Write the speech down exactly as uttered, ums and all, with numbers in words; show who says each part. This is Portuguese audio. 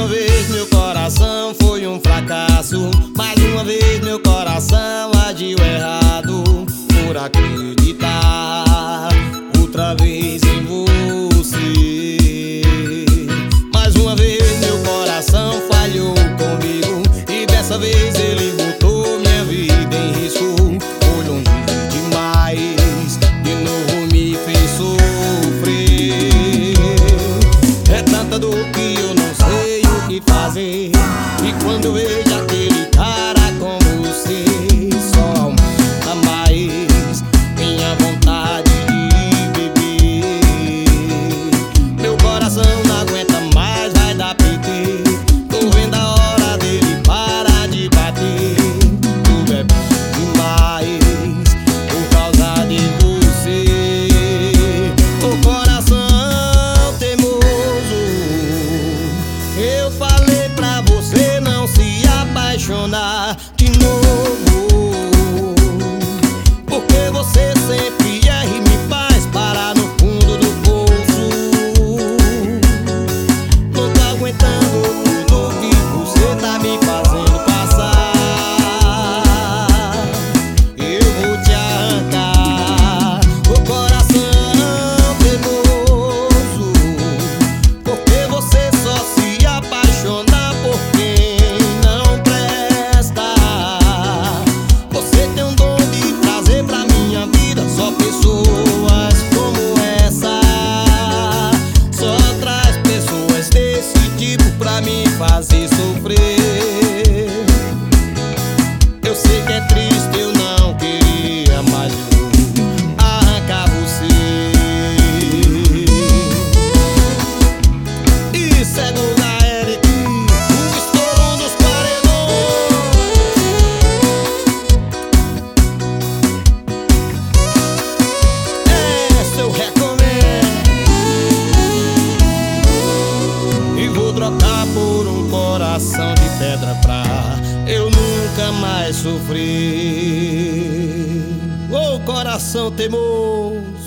Speaker 1: uma vez meu coração foi um fracasso. Mais uma vez meu coração agiu errado por acreditar outra vez em você. Mais uma vez meu coração falhou comigo, e dessa vez ele botou minha vida em risco. Foi longe demais, de novo me fez sofrer. É tanta dor que eu não sei o que fazer, e quando eu vejo aquele cara com você, só aumenta mais minha vontade de beber. Meu coração não aguenta mais, vai dar P T. Tô vendo a hora dele parar de bater. Tu bebe demais por causa de você. O coração teimoso, eu falei pra você não se apaixonar de novo, porque você sempre erra e me faz parar no fundo do poço. Não tô aguentando tudo que você tá me fazendo passar. Eu vou te arrancar o coração teimoso, porque você só se apaixona por quem não presta. Você tem um dom de trazer pra minha vida só pessoas como essa. Só traz pessoas desse tipo pra me fazer sofrer. Eu sei que é triste, eu não queria mais de novo arrancar você. Isso é Guga Eric, o estouro dos paredões. Essa eu recomendo, e vou trocar por um coração de pedra pra eu nunca mais sofrer. Ô coração teimoso,